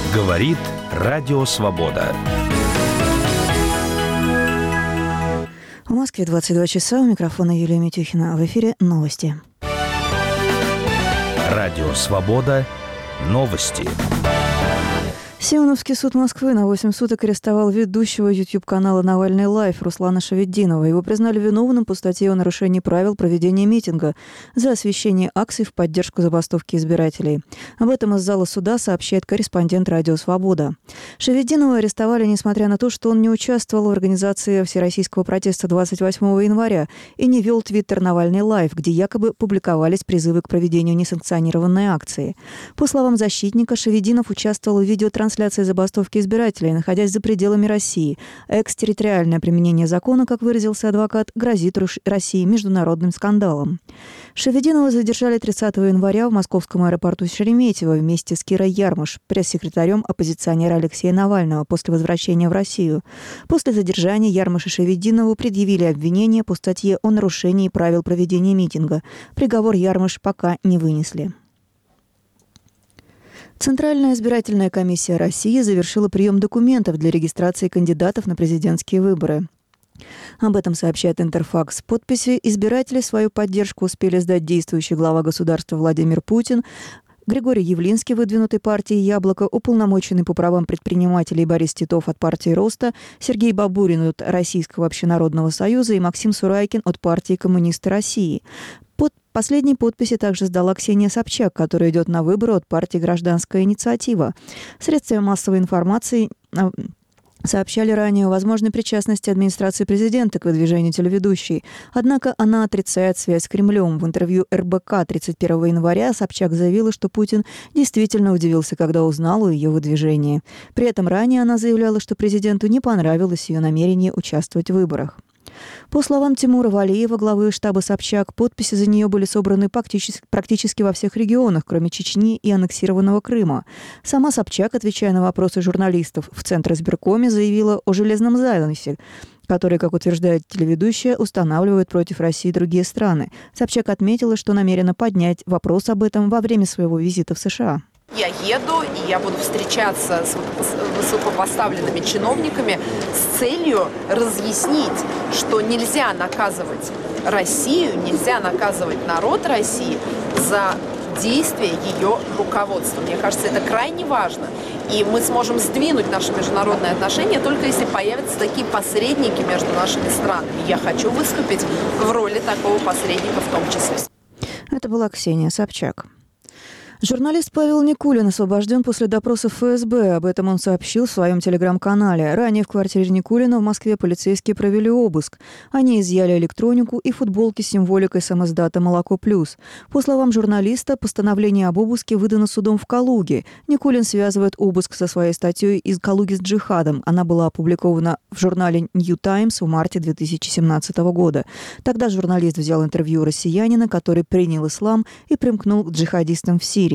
Говорит Радио Свобода. В Москве 22 часа. У микрофона Юлия Митюхина. В эфире новости. Радио Свобода. Новости. Симоновский суд Москвы на 8 суток арестовал ведущего YouTube-канала «Навальный Лайв» Руслана Шаведдинова. Его признали виновным по статье о нарушении правил проведения митинга за освещение акций в поддержку забастовки избирателей. Об этом из зала суда сообщает корреспондент «Радио Свобода». Шаведдинова арестовали, несмотря на то, что он не участвовал в организации всероссийского протеста 28 января и не вел твиттер «Навальный Лайв», где якобы публиковались призывы к проведению несанкционированной акции. По словам защитника, Шаведдинов участвовал в видеотрансляции забастовки избирателей, находясь за пределами России. Экстерриториальное применение закона, как выразился адвокат, грозит России международным скандалом. Шаведдинова задержали 30 января в московском аэропорту Шереметьево вместе с Кирой Ярмыш, пресс-секретарем оппозиционера Алексея Навального, после возвращения в Россию. После задержания Ярмыш и Шаведдинову предъявили обвинение по статье о нарушении правил проведения митинга. Приговор Ярмыш пока не вынесли. Центральная избирательная комиссия России завершила прием документов для регистрации кандидатов на президентские выборы. Об этом сообщает Интерфакс. Подписи избирателей свою поддержку успели сдать действующий глава государства Владимир Путин, Григорий Явлинский, выдвинутый партией «Яблоко», уполномоченный по правам предпринимателей Борис Титов от партии «Роста», Сергей Бабурин от Российского общенародного союза и Максим Сурайкин от партии «Коммунисты России». Последние подписи также сдала Ксения Собчак, которая идет на выборы от партии «Гражданская инициатива». Средства массовой информации сообщали ранее о возможной причастности администрации президента к выдвижению телеведущей. Однако она отрицает связь с Кремлем. В интервью РБК 31 января Собчак заявила, что Путин действительно удивился, когда узнал о ее выдвижении. При этом ранее она заявляла, что президенту не понравилось ее намерение участвовать в выборах. По словам Тимура Валиева, главы штаба Собчак, подписи за нее были собраны практически во всех регионах, кроме Чечни и аннексированного Крыма. Сама Собчак, отвечая на вопросы журналистов в Центризбиркоме, заявила о железном занавесе, который, как утверждает телеведущая, устанавливают против России другие страны. Собчак отметила, что намерена поднять вопрос об этом во время своего визита в США. Я еду, и я буду встречаться с высокопоставленными чиновниками с целью разъяснить, что нельзя наказывать Россию, нельзя наказывать народ России за действия ее руководства. Мне кажется, это крайне важно. И мы сможем сдвинуть наши международные отношения только если появятся такие посредники между нашими странами. Я хочу выступить в роли такого посредника в том числе. Это была Ксения Собчак. Журналист Павел Никулин освобожден после допроса ФСБ. Об этом он сообщил в своем телеграм-канале. Ранее в квартире Никулина в Москве полицейские провели обыск. Они изъяли электронику и футболки с символикой самиздата «Молоко плюс». По словам журналиста, постановление об обыске выдано судом в Калуге. Никулин связывает обыск со своей статьей из Калуги с джихадом. Она была опубликована в журнале New Times в марте 2017 года. Тогда журналист взял интервью у россиянина, который принял ислам и примкнул к джихадистам в Сирии.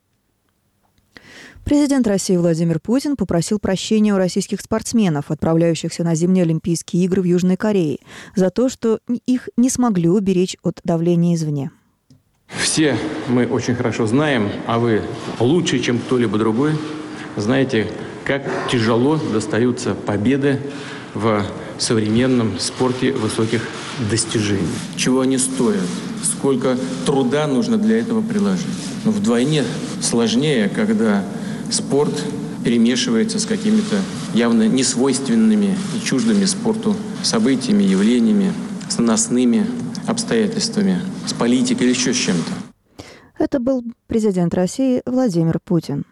Президент России Владимир Путин попросил прощения у российских спортсменов, отправляющихся на зимние Олимпийские игры в Южной Корее, за то, что их не смогли уберечь от давления извне. Все мы очень хорошо знаем, а вы лучше, чем кто-либо другой, знаете, как тяжело достаются победы в современном спорте высоких достижений. Чего они стоят, сколько труда нужно для этого приложить. Но вдвойне сложнее, когда спорт перемешивается с какими-то явно несвойственными и чуждыми спорту событиями, явлениями, с наносными обстоятельствами, с политикой или еще с чем-то. Это был президент России Владимир Путин.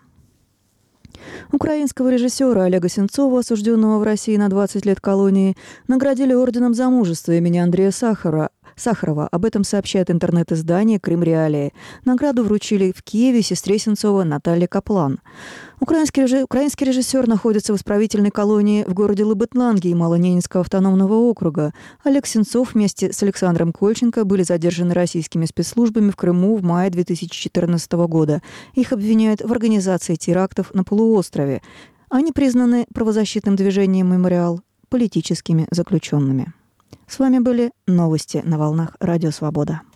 Украинского режиссера Олега Сенцова, осужденного в России на 20 лет колонии, наградили орденом за мужество имени Андрея Сахарова. Об этом сообщает интернет-издание «Крым Реалии». Награду вручили в Киеве сестре Сенцова Наталье Каплан. Украинский режиссер находится в исправительной колонии в городе Лабытнанги Малоненецкого автономного округа. Олег Сенцов вместе с Александром Кольченко были задержаны российскими спецслужбами в Крыму в мае 2014 года. Их обвиняют в организации терактов на полуострове. Они признаны правозащитным движением «Мемориал» политическими заключенными. С вами были новости на волнах Радио Свобода.